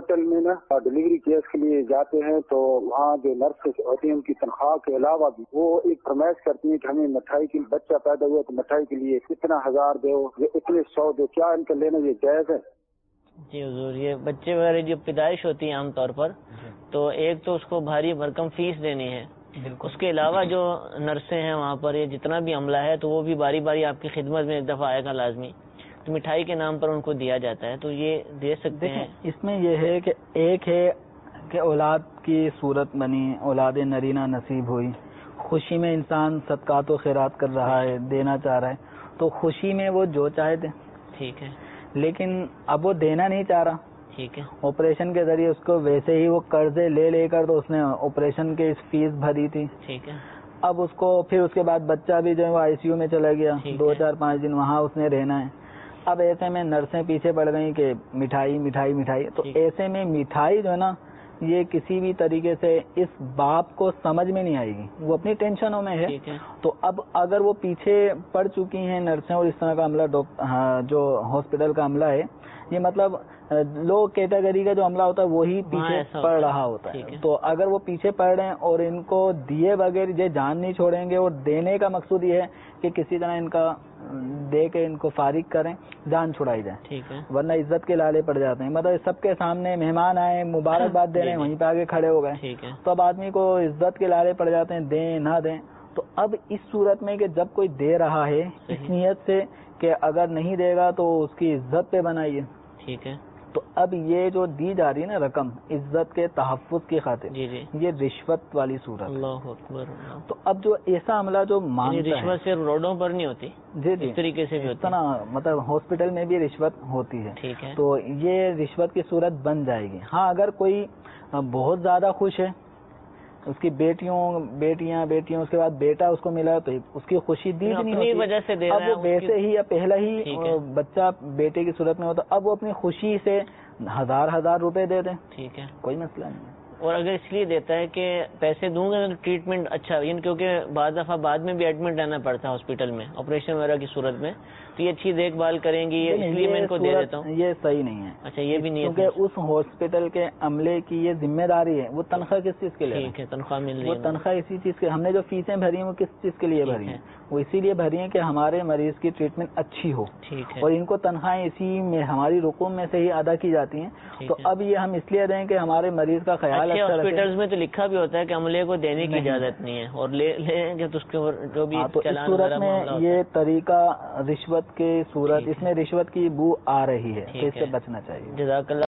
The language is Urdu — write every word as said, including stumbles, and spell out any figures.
ہاسپٹل میں نا ڈلیوری کیس کے لیے جاتے ہیں تو وہاں جو نرس ہوتی ہیں ان کی تنخواہ کے علاوہ بھی وہ ایک فرمائش کرتی ہیں کہ ہمیں مٹھائی کی بچہ پیدا ہوا تو مٹھائی کے لیے اتنا ہزار دو یہ اتنے سو دو، کیا ان کا لینا یہ جائز ہے؟ جی حضور، یہ بچے وغیرہ جو پیدائش ہوتی ہے عام طور پر تو ایک تو اس کو بھاری بھرکم فیس دینی ہے، اس کے علاوہ جو نرسیں ہیں وہاں پر یہ جتنا بھی عملہ ہے تو وہ بھی باری باری آپ کی خدمت میں ایک دفعہ آئے گا لازمی، تو مٹھائی کے نام پر ان کو دیا جاتا ہے، تو یہ دے سکتے ہیں۔ اس میں یہ ہے کہ ایک ہے کہ اولاد کی صورت بنی، اولاد نرینہ نصیب ہوئی، خوشی میں انسان صدقات و خیرات کر رہا ہے، دینا چاہ رہا ہے تو خوشی میں وہ جو چاہے دے، ٹھیک ہے، لیکن اب وہ دینا نہیں چاہ رہا، ٹھیک ہے، آپریشن کے ذریعے اس کو ویسے ہی وہ قرضے لے لے کر تو اس نے آپریشن کی فیس بھری تھی، ٹھیک ہے، اب اس کو پھر اس کے بعد بچہ بھی جو ہے وہ آئی سی یو میں چلا گیا، دو چار پانچ دن وہاں اس نے رہنا ہے، اب ایسے میں نرسیں پیچھے پڑ گئیں کہ مٹھائی مٹھائی مٹھائی، تو ایسے میں مٹھائی جو ہے نا یہ کسی بھی طریقے سے اس باپ کو سمجھ میں نہیں آئے گی، وہ اپنی ٹینشنوں میں ہے، تو اب اگر وہ پیچھے پڑ چکی ہیں نرسیں اور اس طرح کا عملہ جو ہاسپٹل کا عملہ ہے، یہ مطلب لو کیٹیگری کا جو عملہ ہوتا ہے وہی پیچھے پڑ رہا ہوتا ہے، تو اگر وہ پیچھے پڑ رہے ہیں اور ان کو دیے بغیر یہ جان نہیں چھوڑیں گے، اور دینے کا مقصود یہ ہے کہ کسی طرح ان کا دے کے ان کو فارغ کریں، جان چھڑائی جائے، ٹھیک ہے، ورنہ عزت کے لالے پڑ جاتے ہیں، مطلب سب کے سامنے مہمان آئے مبارکباد دے رہے ہیں وہیں پہ آگے کھڑے ہو گئے، تو اب آدمی کو عزت کے لالے پڑ جاتے ہیں، دیں نہ دیں، تو اب اس صورت میں کہ جب کوئی دے رہا ہے اس نیت سے کہ اگر نہیں دے گا تو اس کی عزت پہ بنائیے، ٹھیک ہے، تو اب یہ جو دی جا رہی ہے نا رقم عزت کے تحفظ کی خاطر، جی جی یہ رشوت والی صورت، اللہ اکبر، تو اب جو ایسا عملہ جو مانگتا ہے، رشوت صرف روڈوں پر نہیں ہوتی، جی جی اس طریقے سے بھی ہوتی ہے، مطلب ہاسپٹل میں بھی رشوت ہوتی ہے، ٹھیک ہے، تو یہ رشوت کی صورت بن جائے گی۔ ہاں اگر کوئی بہت زیادہ خوش ہے، اس کی بیٹیوں بیٹیاں بیٹیاں اس کے بعد بیٹا اس کو ملا تو اس کی خوشی دی نہیں ہوتی، وجہ سے دے اب وہ ویسے ہی یا پہلا ہی بچہ بیٹے کی صورت میں ہوتا اب وہ اپنی خوشی سے ہزار ہزار روپے دے دیں، ٹھیک ہے، کوئی مسئلہ نہیں ہے، اور اگر اس لیے دیتا ہے کہ پیسے دوں گے تو ٹریٹمنٹ اچھا ہوگی، کیونکہ بعض دفعہ بعد میں بھی ایڈمٹ رہنا پڑتا ہے ہاسپٹل میں آپریشن وغیرہ کی صورت میں، تو یہ اچھی دیکھ بھال کریں گی، اس لیے میں ان کو دے دیتا ہوں۔ یہ صحیح نہیں ہے، اچھا یہ بھی نہیں ہے، کیونکہ اس ہاسپٹل کے عملے کی یہ ذمہ داری ہے، وہ تنخواہ کس چیز کے لیے، ٹھیک ہے، تنخواہ مل رہی ہے، وہ تنخواہ اسی چیز کے، ہم نے جو فیسیں بھری ہیں وہ کس چیز کے لیے بھری ہیں، وہ اسی لیے بھری ہیں کہ ہمارے مریض کی ٹریٹمنٹ اچھی ہو، ٹھیک ہے، اور ان کو تنخواہیں اسی میں ہماری رقوم میں سے ہی ادا کی جاتی ہیں، تو اب یہ ہم اس لیے دیں کہ ہمارے مریض کا خیال اچھا رکھیں۔ ہاسپٹلز میں تو لکھا بھی ہوتا ہے کہ عملے کو دینے کی اجازت نہیں ہے، اور لے لیں گے تو اس کے جو بھی تو اس صورت میں یہ طریقہ رشوت کی صورت، اس میں رشوت کی بو آ رہی ہے، تو اس سے بچنا چاہیے۔ جزاک اللہ۔